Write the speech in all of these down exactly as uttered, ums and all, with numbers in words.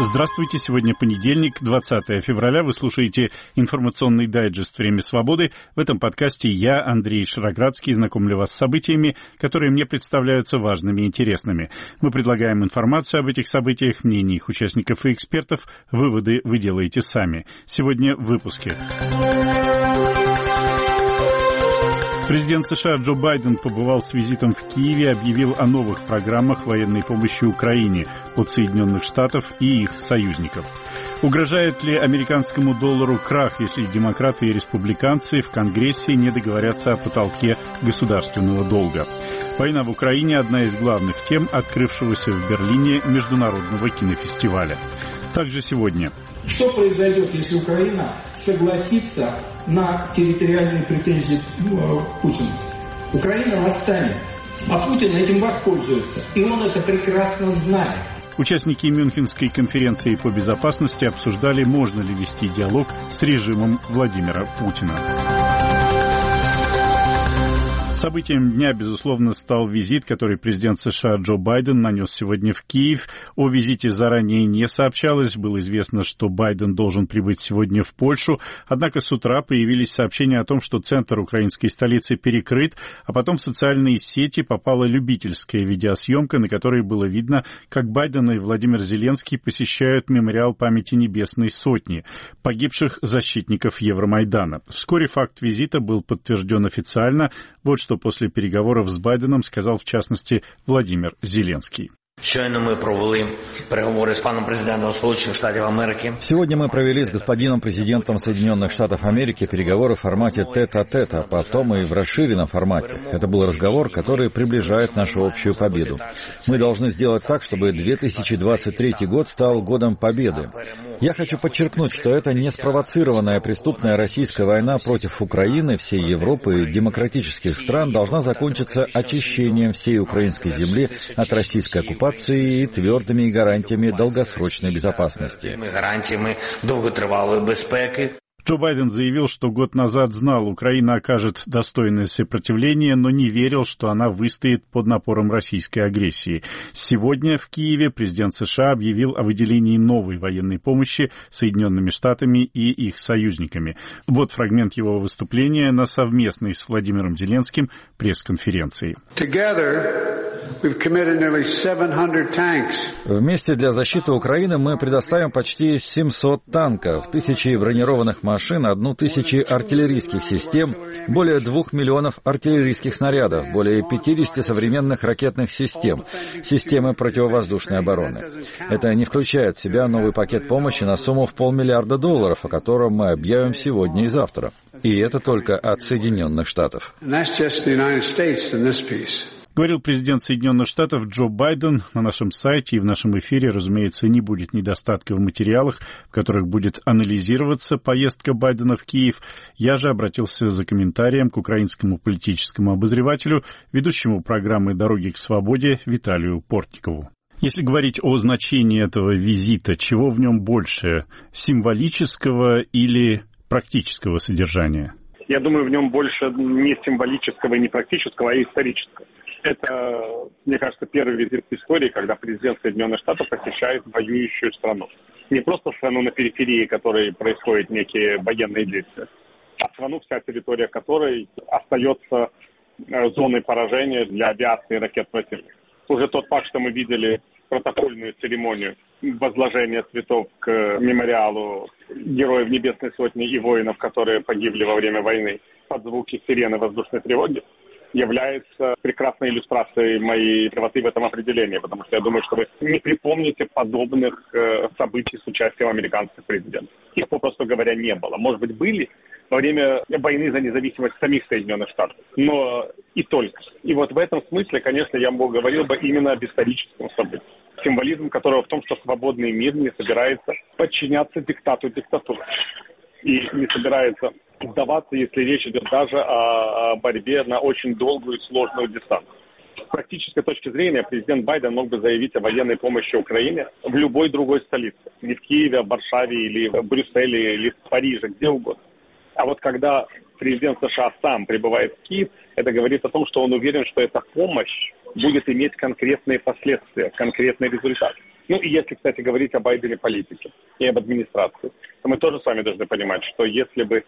Здравствуйте, сегодня понедельник, двадцатое февраля. Вы слушаете информационный дайджест «Время свободы». В этом подкасте я, Андрей Шароградский, знакомлю вас с событиями, которые мне представляются важными и интересными. Мы предлагаем информацию об этих событиях, мнения их участников и экспертов. Выводы вы делаете сами. Сегодня в выпуске. Президент США Джо Байден побывал с визитом в Киеве, объявил о новых программах военной помощи Украине от Соединенных Штатов и их союзников. Угрожает ли американскому доллару крах, если демократы и республиканцы в Конгрессе не договорятся о потолке государственного долга? Война в Украине – одна из главных тем открывшегося в Берлине международного кинофестиваля. Также сегодня. Что произойдет, если Украина согласится на территориальные претензии Путина? Украина восстанет, а Путин этим воспользуется, и он это прекрасно знает. Участники Мюнхенской конференции по безопасности обсуждали, можно ли вести диалог с режимом Владимира Путина. Событием дня, безусловно, стал визит, который президент США Джо Байден нанес сегодня в Киев. О визите заранее не сообщалось. Было известно, что Байден должен прибыть сегодня в Польшу. Однако с утра появились сообщения о том, что центр украинской столицы перекрыт, а потом в социальные сети попала любительская видеосъемка, на которой было видно, как Байден и Владимир Зеленский посещают мемориал памяти Небесной Сотни, погибших защитников Евромайдана. Вскоре факт визита был подтвержден официально. Вот что после переговоров с Байденом сказал, в частности, Владимир Зеленский. Щойно мы провели переговоры с паном президентом Сполученных Штатов Америки. Сегодня мы провели с господином президентом Соединенных Штатов Америки переговоры в формате тет-а-тет, а потом и в расширенном формате. Это был разговор, который приближает нашу общую победу. Мы должны сделать так, чтобы две тысячи двадцать третий год стал годом победы. Я хочу подчеркнуть, что это не спровоцированная преступная российская война против Украины, всей Европы и демократических стран должна закончиться очищением всей украинской земли от российской оккупации и твердыми гарантиями долгосрочной безопасности. Гарантиями довготривалої безпеки. Джо Байден заявил, что год назад знал, Украина окажет достойное сопротивление, но не верил, что она выстоит под напором российской агрессии. Сегодня в Киеве президент США объявил о выделении новой военной помощи Соединенными Штатами и их союзниками. Вот фрагмент его выступления на совместной с Владимиром Зеленским пресс-конференции. Вместе для защиты Украины мы предоставим почти семьсот танков, тысячи бронированных машин, одну тысячу артиллерийских систем, более двух миллионов артиллерийских снарядов, более пятьдесят современных ракетных систем, системы противовоздушной обороны. Это не включает в себя новый пакет помощи на сумму в полмиллиарда долларов, о котором мы объявим сегодня и завтра. И это только от Соединенных Штатов. Говорил президент Соединенных Штатов Джо Байден. На нашем сайте и в нашем эфире, разумеется, не будет недостатка в материалах, в которых будет анализироваться поездка Байдена в Киев. Я же обратился за комментарием к украинскому политическому обозревателю, ведущему программы «Дороги к свободе» Виталию Портникову. Если говорить о значении этого визита, чего в нем больше, символического или практического содержания? Я думаю, в нем больше не символического и не практического, а исторического. Это, мне кажется, первый визит в истории, когда президент Соединенных Штатов посещает воюющую страну. Не просто страну на периферии, в которой происходят некие военные действия, а страну, вся территория которой остается зоной поражения для авиации и ракет противника. Уже тот факт, что мы видели протокольную церемонию возложения цветов к мемориалу героев Небесной Сотни и воинов, которые погибли во время войны под звуки сирены воздушной тревоги, является прекрасной иллюстрацией моей правоты в этом определении, потому что я думаю, что вы не припомните подобных э, событий с участием американских президентов. Их, попросту говоря, не было. Может быть, были во время войны за независимость самих Соединенных Штатов, но и только. И вот в этом смысле, конечно, я бы говорил бы именно об историческом событии, символизм которого в том, что свободный мир не собирается подчиняться диктату диктатуры и не собирается сдаваться, если речь идет даже о борьбе на очень долгую и сложную дистанцию. С практической точки зрения президент Байден мог бы заявить о военной помощи Украине в любой другой столице. Не в Киеве, а в Варшаве или в Брюсселе, или в Париже, где угодно. А вот когда президент США сам прибывает в Киев, это говорит о том, что он уверен, что эта помощь будет иметь конкретные последствия, конкретный результат. Ну и если, кстати, говорить о Байдене политике и об администрации, то мы тоже с вами должны понимать, что если бы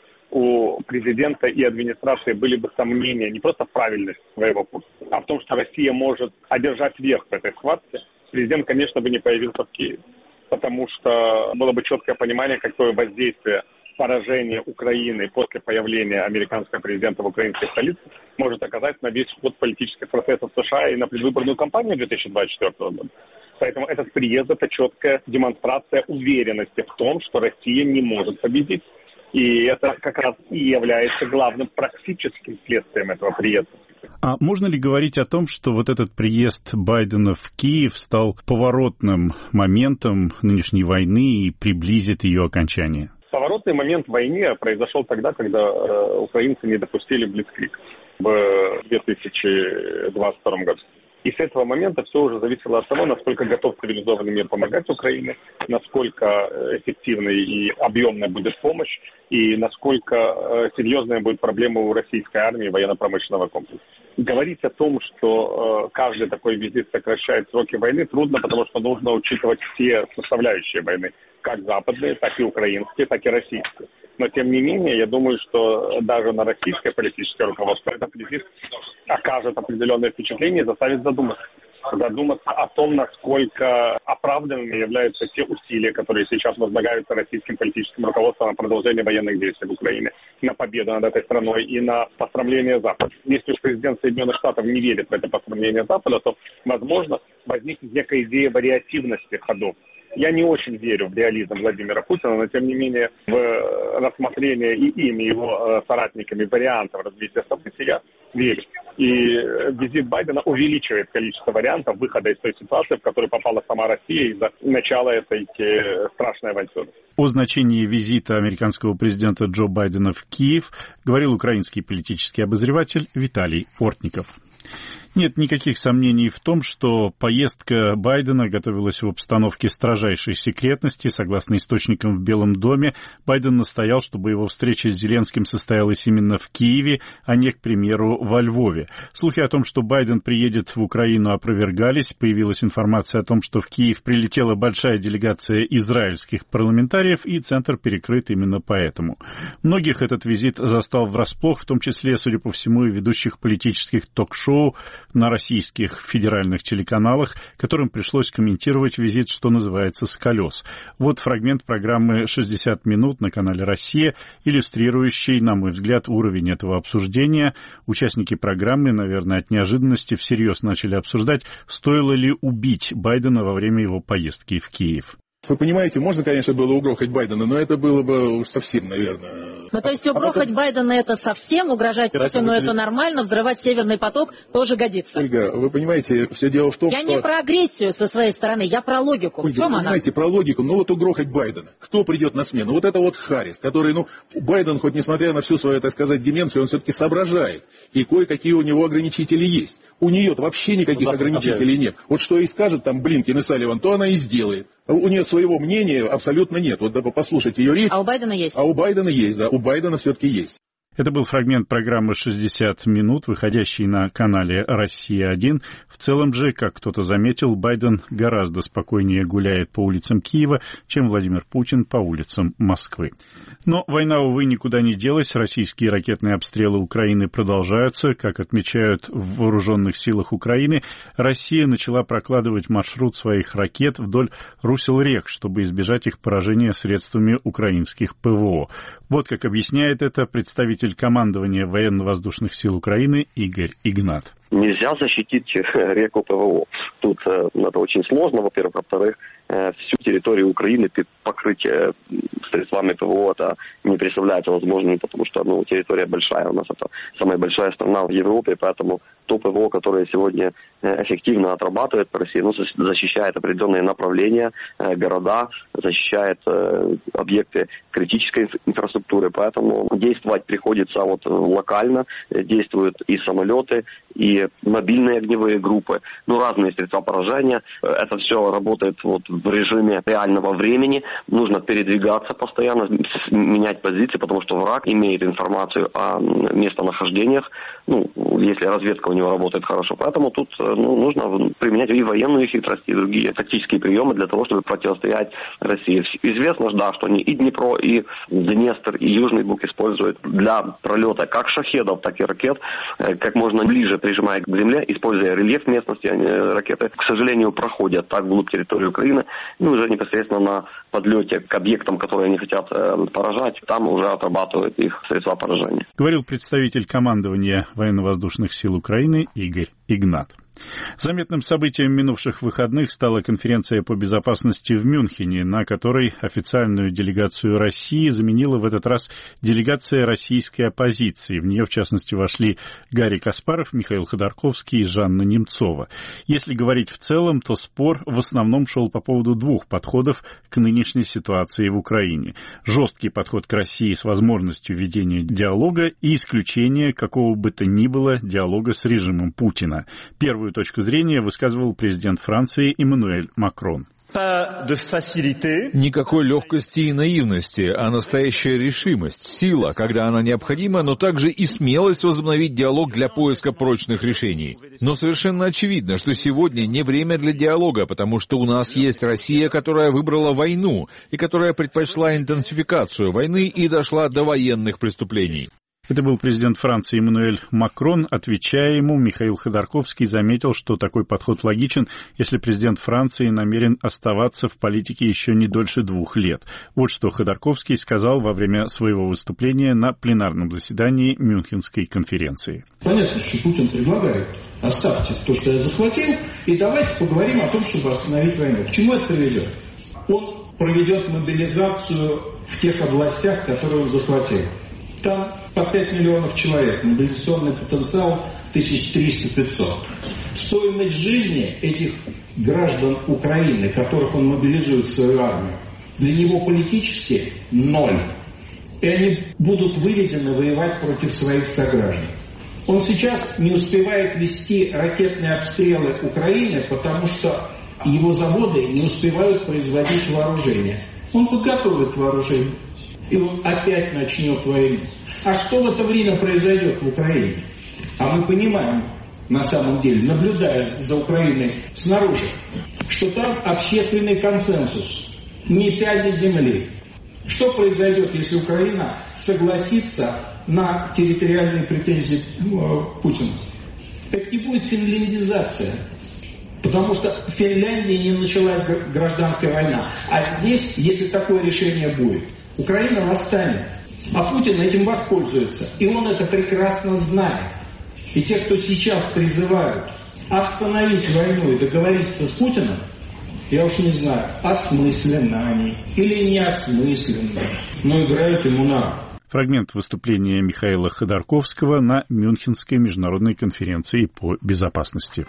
у президента и администрации были бы сомнения не просто в правильности своего курса, а в том, что Россия может одержать верх в этой схватке, президент, конечно, бы не появился в Киеве. Потому что было бы четкое понимание, какое воздействие поражение Украины после появления американского президента в украинской столице может оказать на весь ход политических процессов в США и на предвыборную кампанию две тысячи двадцать четвёртого года. Поэтому этот приезд – это четкая демонстрация уверенности в том, что Россия не может победить. И это как раз и является главным практическим следствием этого приезда. А можно ли говорить о том, что вот этот приезд Байдена в Киев стал поворотным моментом нынешней войны и приблизит ее окончание? Поворотный момент в войне произошел тогда, когда э, украинцы не допустили блицкриг в две тысячи двадцать втором году. И с этого момента все уже зависело от того, насколько готов цивилизованный мир помогать Украине, насколько эффективной и объемной будет помощь, и насколько серьезная будет проблема у российской армии военно-промышленного комплекса. Говорить о том, что каждый такой визит сокращает сроки войны, трудно, потому что нужно учитывать все составляющие войны, как западные, так и украинские, так и российские. Но, тем не менее, я думаю, что даже на российское политическое руководство этот визит окажет определенное впечатление и заставит задуматься. Задуматься о том, насколько оправданными являются те усилия, которые сейчас возлагаются российским политическим руководством на продолжение военных действий в Украине, на победу над этой страной и на посрамление Запада. Если уж президент Соединенных Штатов не верит в это посрамление Запада, то, возможно, возникнет некая идея вариативности ходов. Я не очень верю в реализм Владимира Путина, но, тем не менее, в рассмотрение и им, и его соратниками вариантов развития событий я верю. И визит Байдена увеличивает количество вариантов выхода из той ситуации, в которую попала сама Россия из-за начала этой страшной авантюры. О значении визита американского президента Джо Байдена в Киев говорил украинский политический обозреватель Виталий Портников. Нет никаких сомнений в том, что поездка Байдена готовилась в обстановке строжайшей секретности. Согласно источникам в Белом доме, Байден настоял, чтобы его встреча с Зеленским состоялась именно в Киеве, а не, к примеру, во Львове. Слухи о том, что Байден приедет в Украину, опровергались. Появилась информация о том, что в Киев прилетела большая делегация израильских парламентариев, и центр перекрыт именно поэтому. Многих этот визит застал врасплох, в том числе, судя по всему, и ведущих политических ток-шоу на российских федеральных телеканалах, которым пришлось комментировать визит, что называется, с колес. Вот фрагмент программы «шестьдесят минут» на канале «Россия», иллюстрирующий, на мой взгляд, уровень этого обсуждения. Участники программы, наверное, от неожиданности всерьез начали обсуждать, стоило ли убить Байдена во время его поездки в Киев. Вы понимаете, можно, конечно, было угрохать Байдена, но это было бы уж совсем, наверное... Ну, то есть угрохать а Байдена это совсем, угрожать Путину это нормально, взрывать Северный поток тоже годится. Ольга, вы понимаете, все дело в том, я что... Я не про агрессию со своей стороны, я про логику. Ольга, в чем вы она? понимаете, про логику, ну вот угрохать Байдена. Кто придет на смену? Вот это вот Харрис, который, ну, Байден, хоть несмотря на всю свою, так сказать, деменцию, он все-таки соображает. И кое-какие у него ограничители есть. У нее-то вообще никаких ну, ограничителей нет. Вот что и скажет там Блинкен и Салливан, то она и сделает. У нее своего мнения абсолютно нет. Вот да, послушайте ее речь. А у Байдена есть? А у Байдена есть, да. У Байдена все-таки есть. Это был фрагмент программы «шестьдесят минут», выходящей на канале «Россия-один». В целом же, как кто-то заметил, Байден гораздо спокойнее гуляет по улицам Киева, чем Владимир Путин по улицам Москвы. Но война, увы, никуда не делась. Российские ракетные обстрелы Украины продолжаются. Как отмечают в вооруженных силах Украины, Россия начала прокладывать маршрут своих ракет вдоль русел рек, чтобы избежать их поражения средствами украинских ПВО. Вот как объясняет это представитель командования военно-воздушных сил Украины Игорь Игнат. Нельзя защитить реку ПВО. Тут э, это очень сложно, во-первых. Во-вторых, э, всю территорию Украины покрыть э, средствами ПВО это не представляется возможным, потому что ну, территория большая. У нас это самая большая страна в Европе, поэтому то ПВО, которое сегодня э, эффективно отрабатывает по России, ну, защищает определенные направления, э, города, защищает э, объекты критической инфраструктуры. Поэтому действовать приходится вот локально. Действуют и самолеты, и мобильные огневые группы, ну, разные средства поражения. Это все работает вот в режиме реального времени. Нужно передвигаться постоянно, менять позиции, потому что враг имеет информацию о местонахождениях. Ну, если разведка у него работает хорошо. Поэтому тут ну, нужно применять и военную хитрость, и другие тактические приемы для того, чтобы противостоять России. Известно, да, что они и Днепро, и Днестр, и Южный Буг используют для пролета как шахедов, так и ракет, как можно ближе прижимая к земле, используя рельеф местности, они, ракеты, к сожалению, проходят так вглубь территории Украины, и уже непосредственно на подлете к объектам, которые они хотят поражать, там уже отрабатывают их средства поражения. Говорил представитель командования военно-воздушных сил Украины Игорь Игнат. Заметным событием минувших выходных стала конференция по безопасности в Мюнхене, на которой официальную делегацию России заменила в этот раз делегация российской оппозиции. В нее, в частности, вошли Гарри Каспаров, Михаил Ходорковский и Жанна Немцова. Если говорить в целом, то спор в основном шел по поводу двух подходов к нынешней ситуации в Украине. Жесткий подход к России с возможностью ведения диалога и исключение какого бы то ни было диалога с режимом Путина. Первую точку зрения высказывал президент Франции Эммануэль Макрон. Никакой легкости и наивности, а настоящая решимость, сила, когда она необходима, но также и смелость возобновить диалог для поиска прочных решений. Но совершенно очевидно, что сегодня не время для диалога, потому что у нас есть Россия, которая выбрала войну и которая предпочла интенсификацию войны и дошла до военных преступлений. Это был президент Франции Эммануэль Макрон. Отвечая ему, Михаил Ходорковский заметил, что такой подход логичен, если президент Франции намерен оставаться в политике еще не дольше двух лет. Вот что Ходорковский сказал во время своего выступления на пленарном заседании Мюнхенской конференции. Понятно, что Путин предлагает: оставьте то, что я захватил, и давайте поговорим о том, чтобы остановить войну. К чему это приведет? Он проведет мобилизацию в тех областях, которые он захватил. Там по пять миллионов человек, мобилизационный потенциал тысяча триста - пятьсот. Стоимость жизни этих граждан Украины, которых он мобилизует в свою армию, для него политически ноль. И они будут выведены воевать против своих сограждан. Он сейчас не успевает вести ракетные обстрелы Украины, потому что его заводы не успевают производить вооружение. Он подготовит вооружение. И он опять начнет войну. А что в это время произойдет в Украине? А мы понимаем, на самом деле, наблюдая за Украиной снаружи, что там общественный консенсус, не пяди земли. Что произойдет, если Украина согласится на территориальные претензии Путина? Это не будет финляндизация. Потому что в Финляндии не началась гражданская война. А здесь, если такое решение будет, Украина восстанет, а Путин этим воспользуется. И он это прекрасно знает. И те, кто сейчас призывают остановить войну и договориться с Путиным, я уж не знаю, осмысленно они или неосмысленно, но играют ему на руку. Фрагмент выступления Михаила Ходорковского на Мюнхенской международной конференции по безопасности.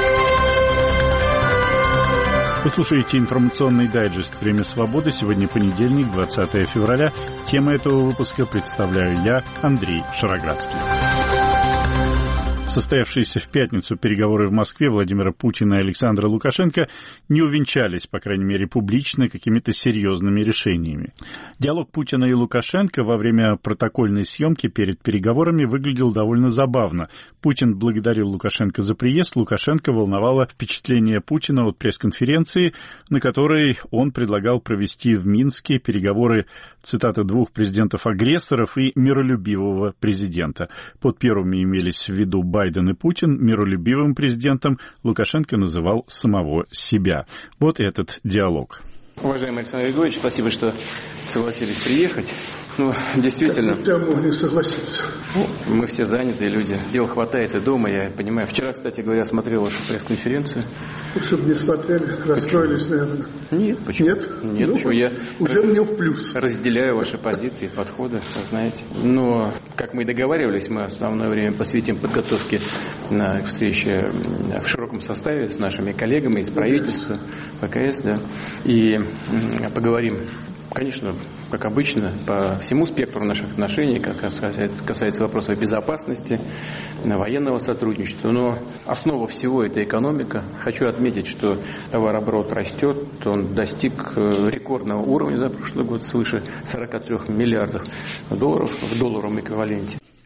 Вы слушаете информационный дайджест «Время свободы». Сегодня понедельник, двадцатое февраля. Тема этого выпуска представляю я, Андрей Шароградский. Состоявшиеся в пятницу переговоры в Москве Владимира Путина и Александра Лукашенко не увенчались, по крайней мере, публично какими-то серьезными решениями. Диалог Путина и Лукашенко во время протокольной съемки перед переговорами выглядел довольно забавно. Путин благодарил Лукашенко за приезд, Лукашенко волновало впечатление Путина от пресс-конференции, на которой он предлагал провести в Минске переговоры, цитата, двух президентов-агрессоров и миролюбивого президента. Под первыми имелись в виду Байден Байден и Путин. Миролюбивым президентом Лукашенко называл самого себя. Вот этот диалог. Уважаемый Александр Григорьевич, спасибо, что согласились приехать. Ну, действительно. Как мы могли согласиться? Ну, мы все занятые люди. Дел хватает и дома, я понимаю. Вчера, кстати говоря, смотрел вашу пресс-конференцию. Ну, чтобы не смотрели, расстроились, наверное. Нет, почему? Нет? Нет, ну, почему? Я уже мне в плюс. Разделяю ваши позиции, подходы, вы знаете. Но, как мы и договаривались, мы основное время посвятим подготовке на встрече в широком составе с нашими коллегами из правительства, ВКС, да, и поговорим, конечно, как обычно, по всему спектру наших отношений, как касается вопросов безопасности, военного сотрудничества. Но основа всего — это экономика. Хочу отметить, что товарооборот растет, он достиг рекордного уровня за прошлый год, свыше сорок три миллиардов долларов в долларовом эквиваленте.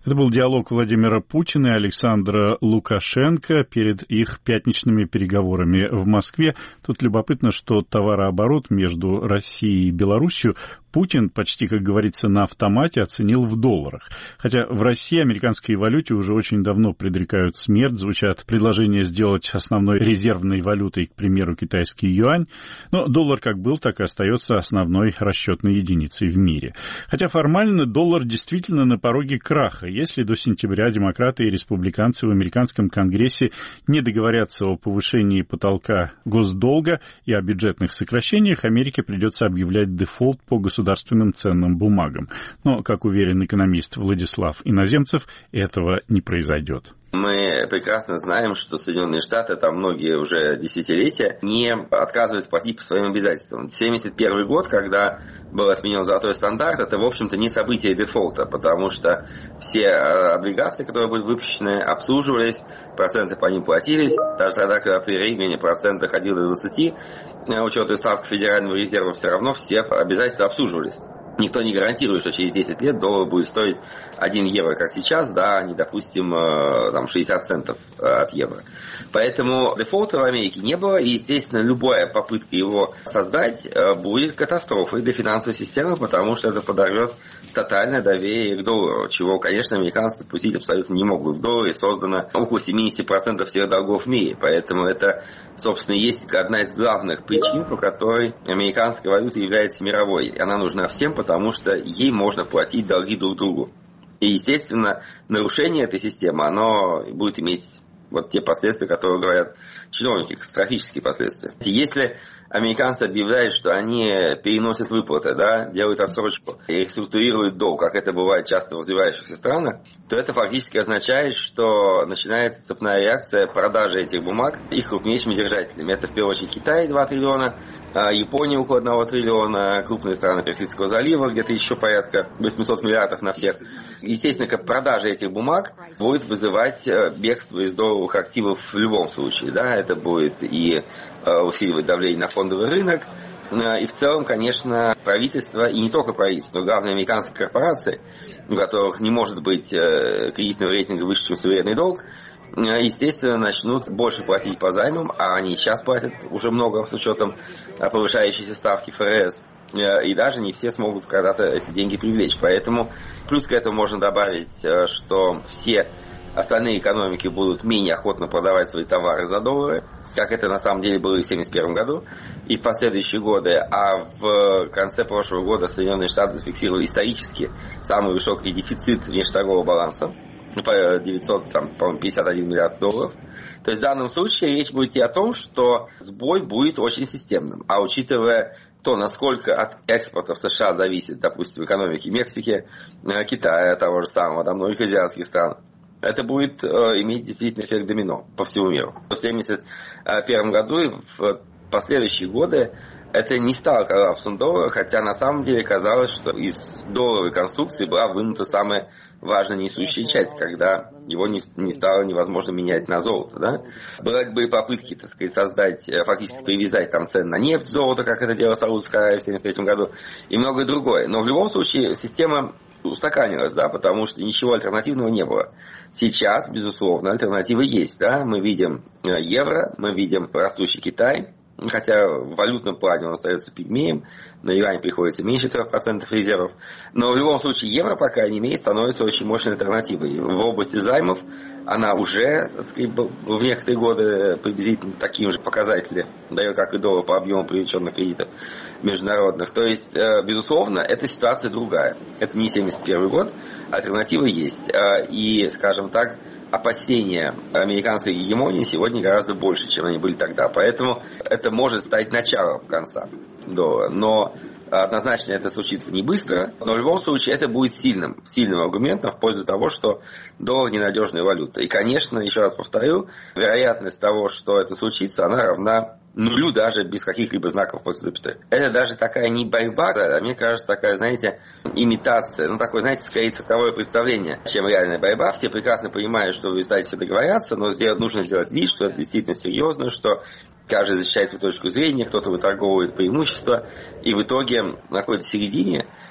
Это был диалог Владимира Путина и Александра Лукашенко перед их пятничными переговорами в Москве. Тут любопытно, что товарооборот между Россией и Белоруссией Путин, почти, как говорится, на автомате оценил в долларах. Хотя в России американской валюте уже очень давно предрекают смерть, звучат предложения сделать основной резервной валютой, к примеру, китайский юань. Но доллар как был, так и остается основной расчетной единицей в мире. Хотя формально доллар действительно на пороге краха, если до сентября демократы и республиканцы в американском Конгрессе не договорятся о повышении потолка госдолга и о бюджетных сокращениях, Америке придется объявлять дефолт по государственным ценным бумагам. Но, как уверен экономист Владислав Иноземцев, этого не произойдет. Мы прекрасно знаем, что Соединенные Штаты, там многие уже десятилетия, не отказываются платить по своим обязательствам. семьдесят первый год, когда был отменен золотой стандарт, это, в общем-то, не событие дефолта, потому что все облигации, которые были выпущены, обслуживались, проценты по ним платились. Даже тогда, когда при Рейгане процент доходил до двадцати, учетная ставка Федерального резерва, все равно все обязательства обслуживались. Никто не гарантирует, что через десять лет доллар будет стоить один евро, как сейчас, да, не, допустим, там, шестьдесят центов от евро. Поэтому дефолта в Америке не было, и, естественно, любая попытка его создать будет катастрофой для финансовой системы, потому что это подорвет тотальное доверие к доллару, чего, конечно, американцы допустить абсолютно не могут. В долларе создано около семьдесят процентов всех долгов в мире, поэтому это, собственно, есть одна из главных причин, по которой американская валюта является мировой. Она нужна всем, потому что ей можно платить долги друг другу. И, естественно, нарушение этой системы, оно будет иметь вот те последствия, которые говорят чиновники, катастрофические последствия. Если американцы объявляют, что они переносят выплаты, да, делают отсрочку и реструктурируют долг, как это бывает часто в развивающихся странах, то это фактически означает, что начинается цепная реакция продажи этих бумаг их крупнейшими держателями. Это в первую очередь Китай, два триллиона, Япония около одного триллиона, крупные страны Персидского залива, где-то еще порядка восемьсот миллиардов на всех. Естественно, как продажа этих бумаг будет вызывать бегство из долларовых активов в любом случае. Да? Это будет и усиливать давление на фондовый рынок. И в целом, конечно, правительство, и не только правительство, но главные американские корпорации, у которых не может быть кредитного рейтинга выше, чем суверенный долг, естественно, начнут больше платить по займам, а они сейчас платят уже много с учетом повышающейся ставки ФРС. И даже не все смогут когда-то эти деньги привлечь. Поэтому плюс к этому можно добавить, что все остальные экономики будут менее охотно продавать свои товары за доллары, как это на самом деле было и в семьдесят первом году, и в последующие годы. А в конце прошлого года Соединенные Штаты зафиксировали исторически самый высокий дефицит внешнеторгового баланса, по девятьсот пятьдесят один миллиард долларов. То есть в данном случае речь будет идти о том, что сбой будет очень системным. А учитывая то, насколько от экспорта в США зависит, допустим, экономики Мексики, Китая, того же самого, да, многих азиатских стран, это будет э, иметь действительно эффект домино по всему миру. В семьдесят первом году и в последующие годы это не стало коллапсом доллара, хотя на самом деле казалось, что из долларовой конструкции была вынута самая важная несущая часть, когда его не, не стало невозможно менять на золото. Да? Были, были попытки, так сказать, создать, фактически привязать там цены на нефть, золото, как это делала Саудовская Аравия в семьдесят третьем году, и многое другое. Но в любом случае система устаканилась, да, потому что ничего альтернативного не было. Сейчас, безусловно, альтернативы есть. Да? Мы видим евро, мы видим растущий Китай, хотя в валютном плане он остается пигмеем, на юань приходится меньше трех процентов резервов. Но в любом случае евро, по крайней мере, становится очень мощной альтернативой. В области займов она уже, так сказать, в некоторые годы приблизительно таким же показателем дает, как и доллар по объему привлеченных кредитов международных. То есть, безусловно, эта ситуация другая. Это не семьдесят первый год, альтернативы есть. И, скажем так, опасения американской гегемонии сегодня гораздо больше, чем они были тогда. Поэтому это может стать началом конца доллара. Но однозначно это случится не быстро, но в любом случае это будет сильным, сильным аргументом в пользу того, что доллар ненадежная валюта. И, конечно, еще раз повторю, вероятность того, что это случится, она равна нулю даже без каких-либо знаков после запятой. Это даже такая не борьба, а мне кажется, такая, знаете, имитация, ну такое, знаете, скорее цирковое представление, чем реальная борьба. Все прекрасно понимают, что в результате все договорятся, но сделать, нужно сделать вид, что это действительно серьезно, что каждый защищает свою точку зрения, кто-то выторговывает преимущество, и в итоге на какой-то середине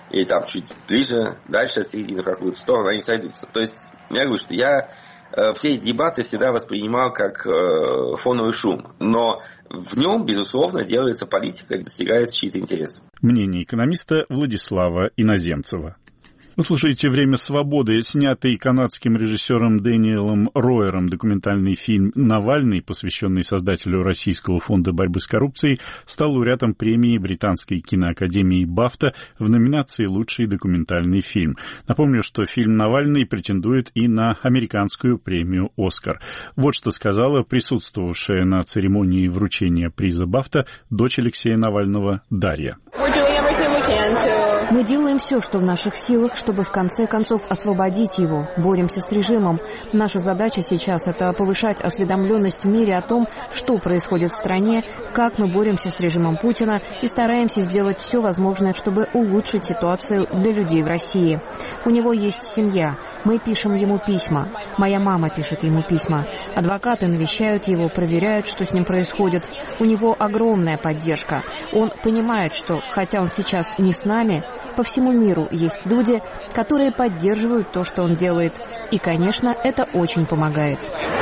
или там чуть ближе, дальше от середины в какую-то сторону, они сойдутся. То есть я говорю, что я э, все эти дебаты всегда воспринимал как э, фоновый шум, но в нем, безусловно, делается политика и достигается чьи-то интересы. Мнение экономиста Владислава Иноземцева. Вы слушаете «Время свободы». Снятый канадским режиссером Дэниелом Роером документальный фильм «Навальный», посвященный создателю Российского фонда борьбы с коррупцией, стал лауреатом премии Британской киноакадемии «Бафта» в номинации «Лучший документальный фильм». Напомню, что фильм «Навальный» претендует и на американскую премию «Оскар». Вот что сказала присутствовавшая на церемонии вручения приза «Бафта» дочь Алексея Навального Дарья. Мы делаем все, что в наших силах, чтобы в конце концов освободить его. Боремся с режимом. Наша задача сейчас – это повышать осведомленность в мире о том, что происходит в стране, как мы боремся с режимом Путина и стараемся сделать все возможное, чтобы улучшить ситуацию для людей в России. У него есть семья. Мы пишем ему письма. Моя мама пишет ему письма. Адвокаты навещают его, проверяют, что с ним происходит. У него огромная поддержка. Он понимает, что, хотя он сейчас не с нами, по всему миру есть люди, которые поддерживают то, что он делает. И, конечно, это очень помогает.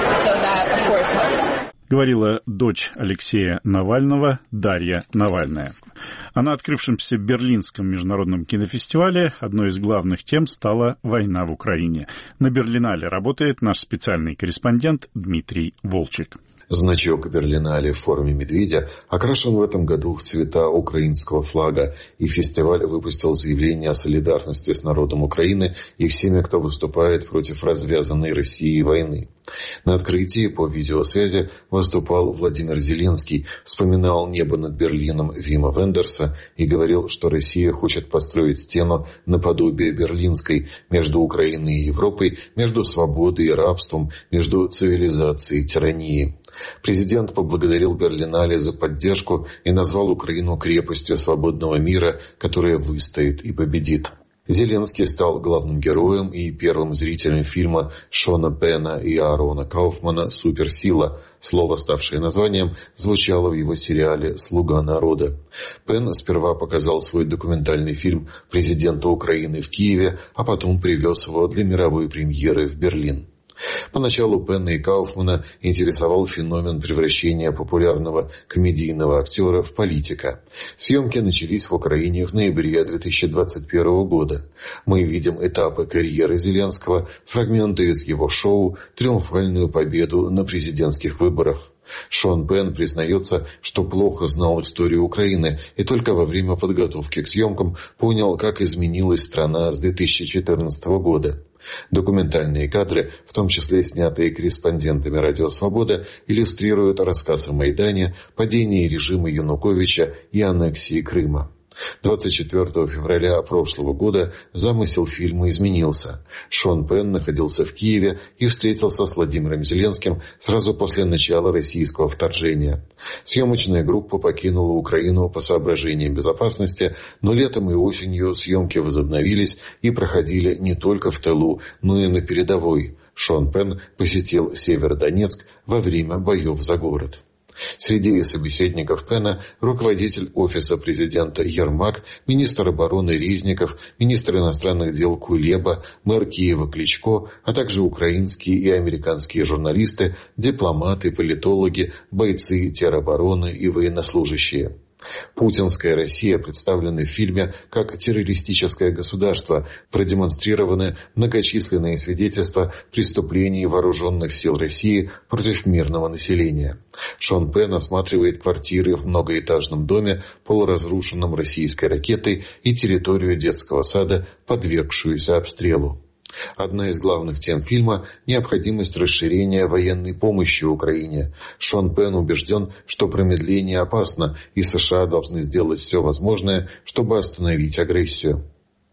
Говорила дочь Алексея Навального Дарья Навальная. А на открывшемся Берлинском международном кинофестивале одной из главных тем стала война в Украине. На Берлинале работает наш специальный корреспондент Дмитрий Волчек. Значок Берлинале в форме медведя окрашен в этом году в цвета украинского флага, и фестиваль выпустил заявление о солидарности с народом Украины и всеми, кто выступает против развязанной Россией войны. На открытии по видеосвязи выступал Владимир Зеленский, вспоминал небо над Берлином Вима Вендерса и говорил, что Россия хочет построить стену наподобие Берлинской между Украиной и Европой, между свободой и рабством, между цивилизацией и тиранией. Президент поблагодарил Берлинале за поддержку и назвал Украину крепостью свободного мира, которая выстоит и победит. Зеленский стал главным героем и первым зрителем фильма Шона Пена и Аарона Кауфмана «Суперсила». Слово, ставшее названием, звучало в его сериале «Слуга народа». Пен сперва показал свой документальный фильм президенту Украины в Киеве, а потом привез его для мировой премьеры в Берлин. Поначалу Пенна и Кауфмана интересовал феномен превращения популярного комедийного актера в политика. Съемки начались в Украине в ноябре две тысячи двадцать первого года. Мы видим этапы карьеры Зеленского, фрагменты из его шоу, триумфальную победу на президентских выборах. Шон Пен признается, что плохо знал историю Украины и только во время подготовки к съемкам понял, как изменилась страна с две тысячи четырнадцатого года. Документальные кадры, в том числе снятые корреспондентами «Радио Свобода», иллюстрируют рассказ о Майдане, падении режима Януковича и аннексии Крыма. двадцать четвёртого февраля прошлого года замысел фильма изменился. Шон Пен находился в Киеве и встретился с Владимиром Зеленским сразу после начала российского вторжения. Съемочная группа покинула Украину по соображениям безопасности, но летом и осенью съемки возобновились и проходили не только в тылу, но и на передовой. Шон Пен посетил Северодонецк во время боев за город. Среди собеседников Пена руководитель офиса президента Ермак, министр обороны Резников, министр иностранных дел Кулеба, мэр Киева Кличко, а также украинские и американские журналисты, дипломаты, политологи, бойцы теробороны и военнослужащие. Путинская Россия представлена в фильме как террористическое государство, продемонстрированы многочисленные свидетельства преступлений вооруженных сил России против мирного населения. Шон Пен осматривает квартиры в многоэтажном доме, полуразрушенном российской ракетой, и территорию детского сада, подвергшуюся обстрелу. Одна из главных тем фильма – необходимость расширения военной помощи Украине. Шон Пен убежден, что промедление опасно, и США должны сделать все возможное, чтобы остановить агрессию.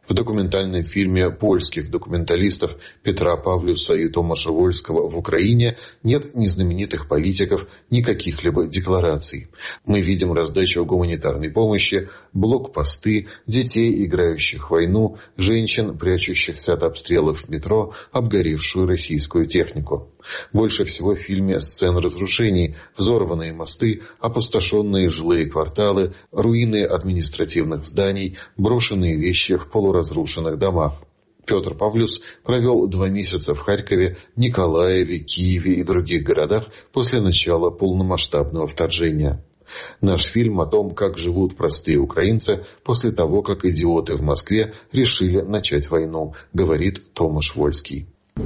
В документальном фильме польских документалистов Петра Павлюса и Томаша Вольского «В Украине» нет ни знаменитых политиков, ни каких-либо деклараций. Мы видим раздачу гуманитарной помощи, блокпосты, детей, играющих в войну, женщин, прячущихся от обстрелов в метро, обгоревшую российскую технику. Больше всего в фильме сцен разрушений, взорванные мосты, опустошенные жилые кварталы, руины административных зданий, брошенные вещи в полуразрушенных домах. Петр Павлюс провел два месяца в Харькове, Николаеве, Киеве и других городах после начала полномасштабного вторжения. Наш фильм о том, как живут простые украинцы после того, как идиоты в Москве решили начать войну, говорит Томаш Вольский.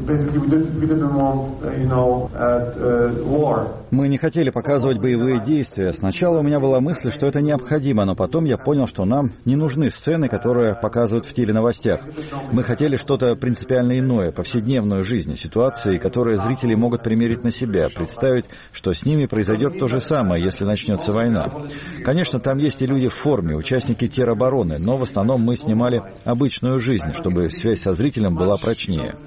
Мы не хотели показывать боевые действия. Сначала у меня была мысль, что это необходимо, но потом я понял, что нам не нужны сцены, которые показывают в теленовостях. Мы хотели что-то принципиально иное, повседневную жизнь, ситуации, которые зрители могут примерить на себя, представить, что с ними произойдет то же самое, если начнется война. Конечно, там есть и люди в форме, участники теробороны, но в основном мы снимали обычную жизнь, чтобы связь со зрителем была прочнее.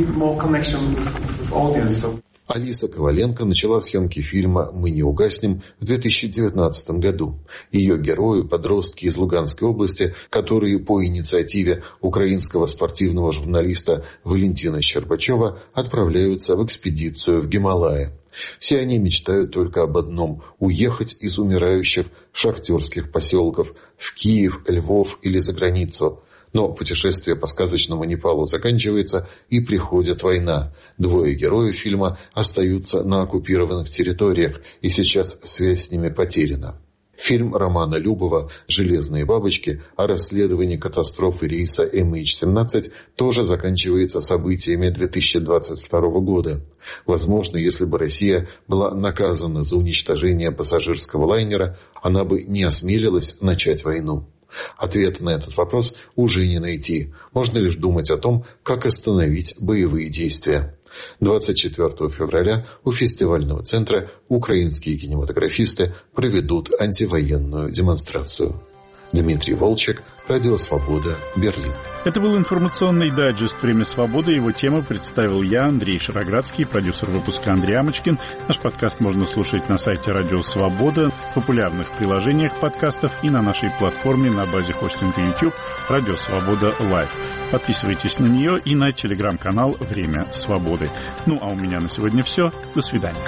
Алиса Коваленко начала съемки фильма «Мы не угаснем» в две тысячи девятнадцатом году. Ее герои – подростки из Луганской области, которые по инициативе украинского спортивного журналиста Валентина Щербачева отправляются в экспедицию в Гималаи. Все они мечтают только об одном – уехать из умирающих шахтерских поселков в Киев, Львов или за границу. Но путешествие по сказочному Непалу заканчивается, и приходит война. Двое героев фильма остаются на оккупированных территориях, и сейчас связь с ними потеряна. Фильм Романа Любова «Железные бабочки» о расследовании катастрофы рейса эм эйч семнадцать тоже заканчивается событиями две тысячи двадцать второго года. Возможно, если бы Россия была наказана за уничтожение пассажирского лайнера, она бы не осмелилась начать войну. Ответа на этот вопрос уже не найти. Можно лишь думать о том, как остановить боевые действия. двадцать четвёртого февраля у фестивального центра украинские кинематографисты проведут антивоенную демонстрацию. Дмитрий Волчек, Радио Свобода, Берлин. Это был информационный дайджест «Время свободы». Его тему представил я, Андрей Шароградский, продюсер выпуска Андрей Амочкин. Наш подкаст можно слушать на сайте Радио Свобода, в популярных приложениях подкастов и на нашей платформе на базе хостинга YouTube Радио Свобода Лайв. Подписывайтесь на нее и на телеграм-канал «Время свободы». Ну, а у меня на сегодня все. До свидания.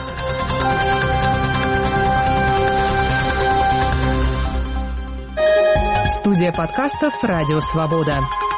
Студия подкастов «Радио Свобода».